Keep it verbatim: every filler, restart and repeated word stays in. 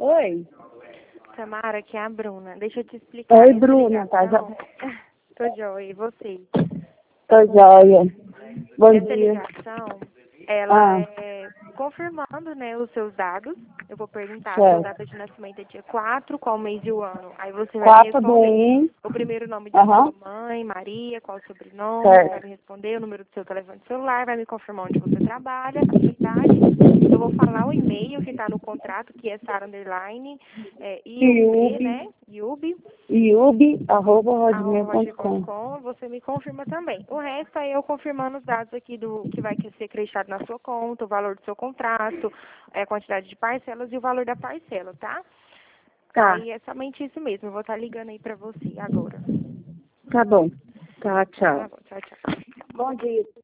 Oi. Tamara, aqui é a Bruna. Deixa eu te explicar. Oi, essa Bruna, tá? Já... ligação. Tô joia, e você? Tô joia. Bom Essa dia. ligação, ela Ah, é confirmando, né, os seus dados. Eu vou perguntar, a sua certo. data de nascimento é dia quatro, qual mês e o ano? Aí você vai me quatro do responder um. o primeiro nome da Aham. sua mãe, Maria, qual o sobrenome, você vai Certo. me responder o número do seu telefone celular, vai me confirmar onde você trabalha, a sua idade. Eu vou falar o e-mail que está no contrato, que é Sara Underline, é, I U B, né? Iub, I U B. iub, arroba, hotmail arroba ponto com. hotmail.com, você me confirma também. O resto é eu confirmando os dados aqui do que vai ser acreditado na sua conta, o valor do seu contrato, é, a quantidade de parcelas e o valor da parcela, tá? Tá, Aí é somente isso mesmo. Eu vou estar ligando aí pra você agora. tá bom. Tá, Então tá tchau. bom. Tchau, tchau. Bom dia.